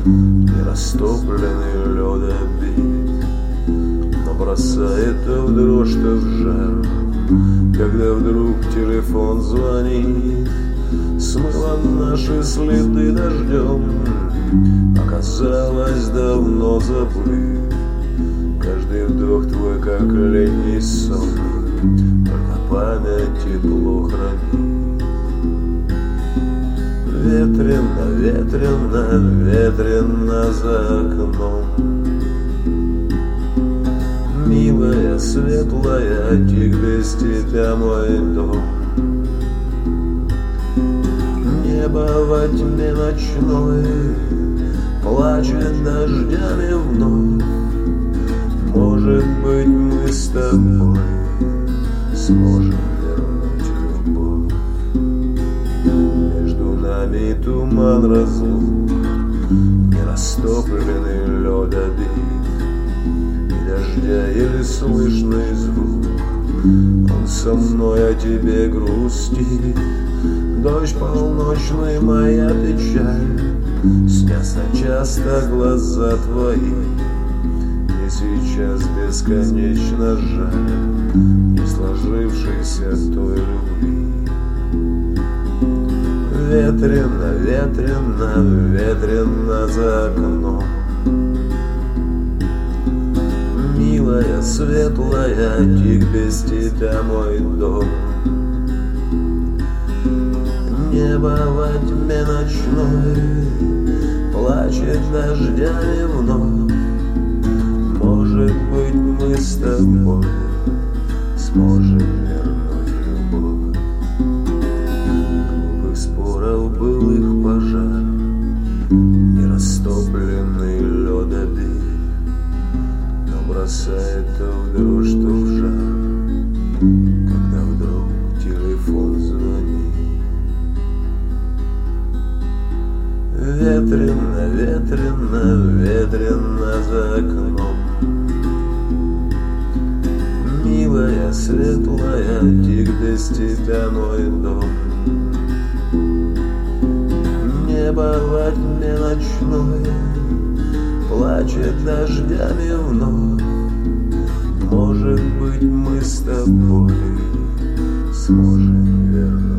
нерастопленный ледобит, но бросает то в дрожь, то в жар, когда вдруг телефон звонит. Смыло наши следы дождем, оказалось, давно забыт. Каждый вдох твой, как летний сон, только память тепло хранит. Ветрено, ветрено, ветрено за окном. Милая, светлая, тих без тебя мой дом. Небо во тьме ночной плачет дождями вновь. Может быть, мы с тобой сможем вернуть любовь. Между нами туман разлук, нерастопленный ледобит, и дождя еле слышный звук. Он со мной о тебе грустит. Дождь полночный, моя печаль, снятся часто глаза твои. Мне сейчас бесконечно жаль не сложившейся той любви. Ветрено, ветрено, ветрено за окном. Милая, светлая, тих без тебя мой дом. Небо во тьме ночной плачет дождями вновь. Может быть, мы с тобой сможем вернуть любовь. Глупых споров былых пожар, нерастопленный ледобит, но бросает то в дрожь, то в жар, когда вдруг телефон звонит. Ветрено, ветрено, ветрено за окном. Милая, светлая, тих без тебя мой дом. Небо во тьме ночной плачет дождями вновь. Может быть, мы с тобой сможем вернуть.